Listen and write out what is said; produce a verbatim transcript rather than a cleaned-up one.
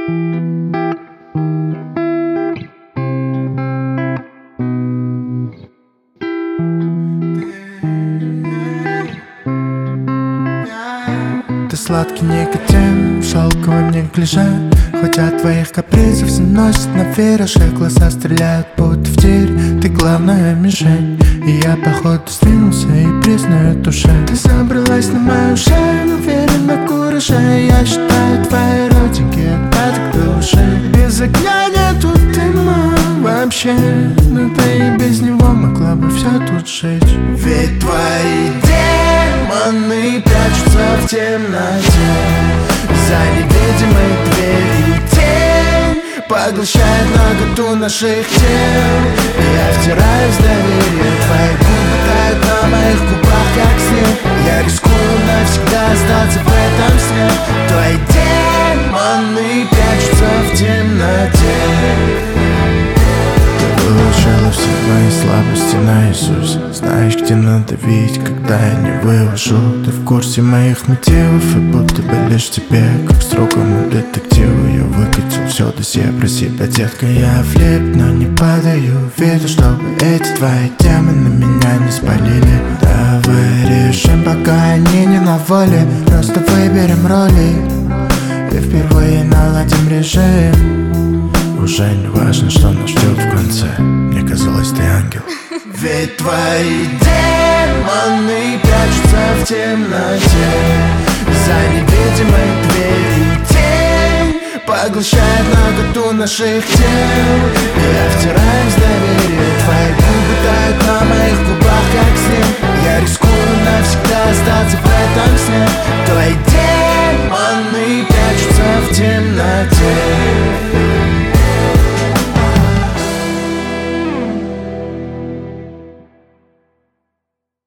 Ты сладкий никотин, шелковый неглиже. Хоть от твоих капризов все носит на вираже. Глаза стреляют будто в тирь, ты главная мишень. И я походу сдвинулся и признаю душе. Ты забралась на мою шею, уверен на кураже. Я считаю твои родинки отпадок души. Без огня нету дыма вообще, но ты и без него могла бы все тут жечь. Ведь твои демоны прячутся в темноте за невидимой дверью. Тень поглощает наготу наших тел. Я втираюсь в доверие, твои губы тают на моих губах, как снег. Я рискую навсегда остаться в этом сне. Твои демоны прячутся в темноте. Ты выучила все мои слабости наизусть. Знаешь, где надавить, когда я не вывожу. Ты в курсе моих мотивов, и будто бы лишь тебе, как строгому детективу, я выкатил все досье про себя. Детка, я флип, но не падаю виду, чтобы эти твои демоны меня не спалили. Давай решим, пока они не на воле. Просто выберем роли и впервые наладим режим. Уже не важно, что нас ждет в конце. Мне казалось, ты ангел. Ведь твои демоны прячутся в темноте за невидимой дверью. Тень поглощает наготу наших тел. Я втираюсь в доверие, твои губы тают на моих губах, как снег. Я рискую навсегда остаться в этом сне. Твои демоны прячутся в темноте.